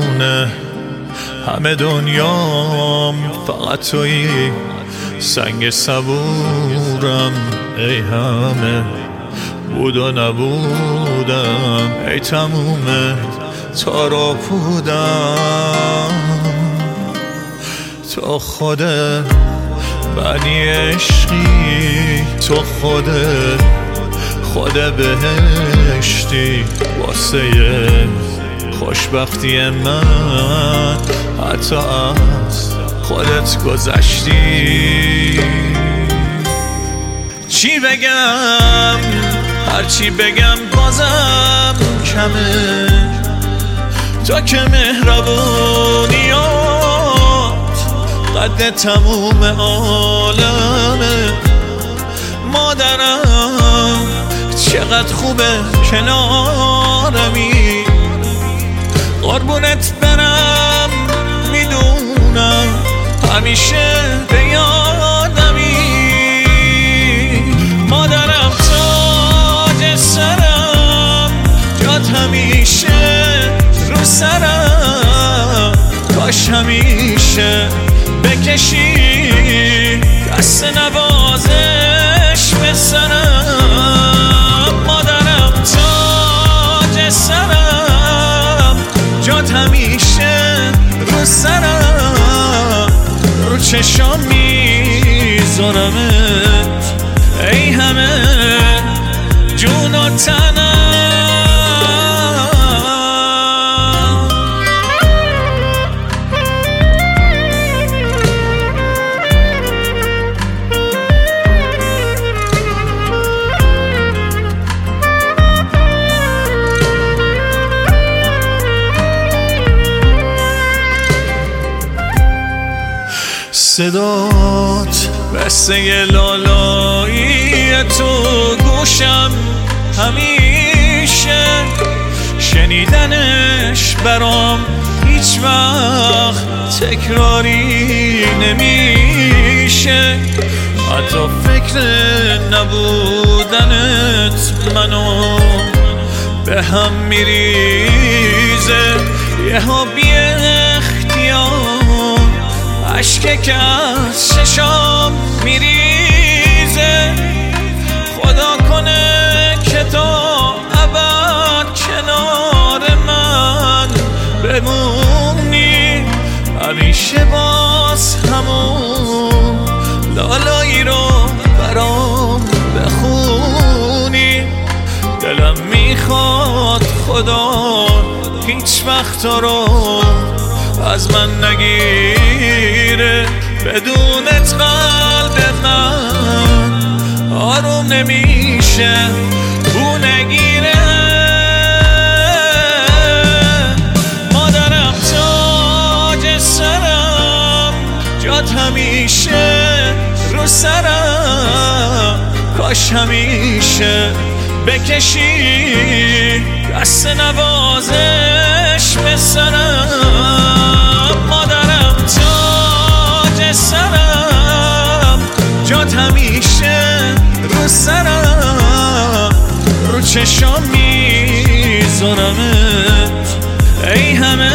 میدونه همه دنیام فقط تویی، سنگ صبورم ای همه بود و نبودم، ای تمومه تارو بودم. تو خودت بنی عشقی، تو خود بهشتی واسه خوشبختی من، حتی از خودت گذشتی. چی بگم هرچی بگم بازم کمه، تو که مهربونیات قد تموم عالمه. مادرم چقدر خوبه کنارمی، قربونت برم میدونم همیشه به یادمی. مادرم تاج سرم، جات همیشه رو سرم، کاش همیشه بکشی دست نوازش به سرم. مادرم تاج سرم، جات همیشه رو سرم، رو چشام میذارمت ای همه جون و تنم. صدات بسته لالایی تو گوشم همیشه، شنیدنش برام هیچ وقت تکراری نمیشه. حتی فکر نبودنت منو به هم میریزه، یه ها بی اختیار عشقه که از چشام میریزه. خدا کنه که تا ابد کنار من بمونی، همیشه باز همون لالایی رو برام بخونی. دلم میخواد خدا هیچ وقت رو از من نگیره، بدونت قلب من آروم نمیشه بو نگیره. مادرم تاج سرم، جات همیشه رو سرم، کاش همیشه بکشی دست نوازش به سرم. مادرم تاج سرم، جات همیشه رو سرم، رو چشام میذارمت ای همه